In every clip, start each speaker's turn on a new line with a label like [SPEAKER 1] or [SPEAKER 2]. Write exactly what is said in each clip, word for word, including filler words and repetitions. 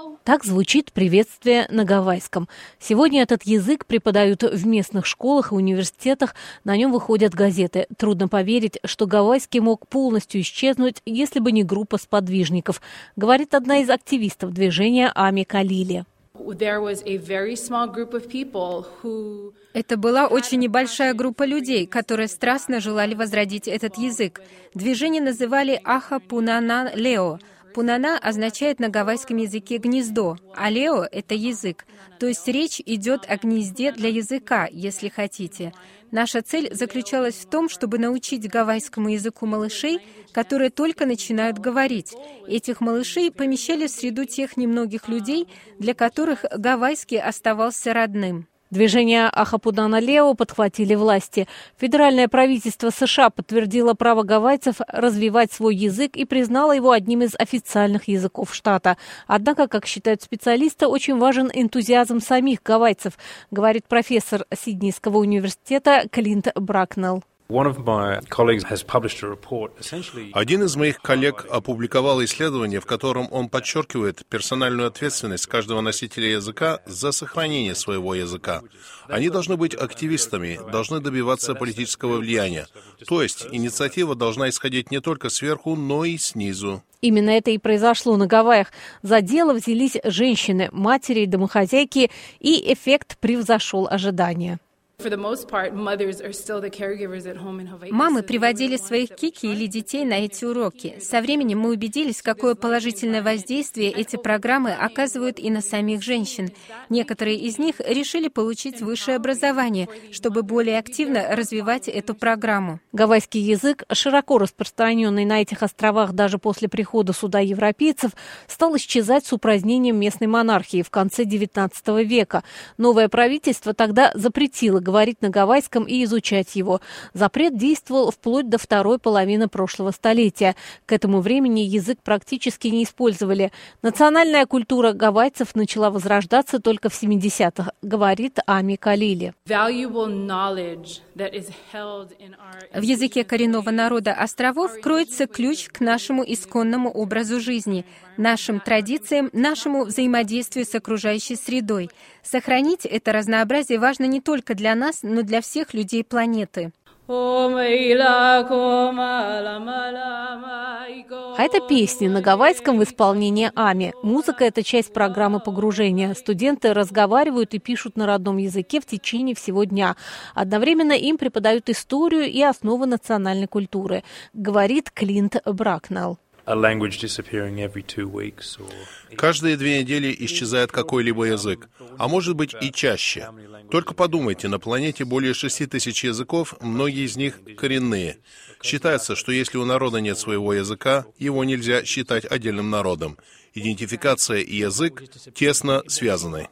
[SPEAKER 1] Так звучит приветствие на гавайском. Сегодня этот язык преподают в местных школах и университетах, на нем выходят газеты. Трудно поверить, что гавайский мог полностью исчезнуть, если бы не группа сподвижников, говорит одна из активистов движения Ами Калили.
[SPEAKER 2] Это была очень небольшая группа людей, которые страстно желали возродить этот язык. Движение называли «Аха Пунана Лео». Пунана означает на гавайском языке «гнездо», а «лео» — это язык. То есть речь идет о гнезде для языка, если хотите. Наша цель заключалась в том, чтобы научить гавайскому языку малышей, которые только начинают говорить. Этих малышей помещали в среду тех немногих людей, для которых гавайский оставался родным.
[SPEAKER 1] Движение «Аха Пунана Лео» подхватили власти. Федеральное правительство США подтвердило право гавайцев развивать свой язык и признало его одним из официальных языков штата. Однако, как считают специалисты, очень важен энтузиазм самих гавайцев, говорит профессор Сиднейского университета Клинт Бракнелл.
[SPEAKER 3] Один из моих коллег опубликовал исследование, в котором он подчеркивает персональную ответственность каждого носителя языка за сохранение своего языка. Они должны быть активистами, должны добиваться политического влияния. То есть инициатива должна исходить не только сверху, но и снизу.
[SPEAKER 1] Именно это и произошло на Гавайях. За дело взялись женщины, матери и домохозяйки, и эффект превзошел ожидания.
[SPEAKER 2] Мамы приводили своих кики или детей на эти уроки. Со временем мы убедились, какое положительное воздействие эти программы оказывают и на самих женщин. Некоторые из них решили получить высшее образование, чтобы более активно развивать эту программу.
[SPEAKER 1] Гавайский язык, широко распространенный на этих островах даже после прихода сюда европейцев, стал исчезать с упразднением местной монархии в конце девятнадцатого века. Новое правительство тогда запретило говорить на гавайском и изучать его. Запрет действовал вплоть до второй половины прошлого столетия. К этому времени язык практически не использовали. Национальная культура гавайцев начала возрождаться только в семидесятых, говорит Ами Калили.
[SPEAKER 2] В языке коренного народа островов кроется ключ к нашему исконному образу жизни, нашим традициям, нашему взаимодействию с окружающей средой. Сохранить это разнообразие важно не только для нас, но для всех людей планеты.
[SPEAKER 1] А это песни на гавайском в исполнении Ами. Музыка – это часть программы погружения. Студенты разговаривают и пишут на родном языке в течение всего дня. Одновременно им преподают историю и основы национальной культуры, говорит Клинт Бракнелл.
[SPEAKER 3] Каждые две недели исчезает какой-либо язык, а может быть и чаще. Только подумайте, на планете более шести тысяч языков, многие из них коренные. Считается, что если у народа нет своего языка, его нельзя считать отдельным народом. Идентификация и язык тесно связаны.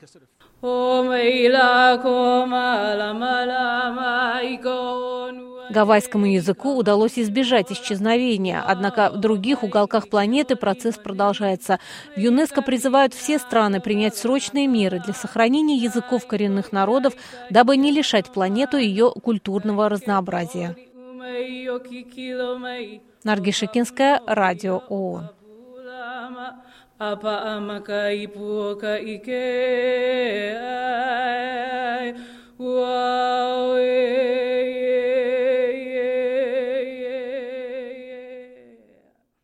[SPEAKER 1] Гавайскому языку удалось избежать исчезновения, однако в других уголках планеты процесс продолжается. В ЮНЕСКО призывают все страны принять срочные меры для сохранения языков коренных народов, дабы не лишать планету ее культурного разнообразия. Наргиз Шикинская, Радио ООН. Apa amaka ipuoka ike ai wow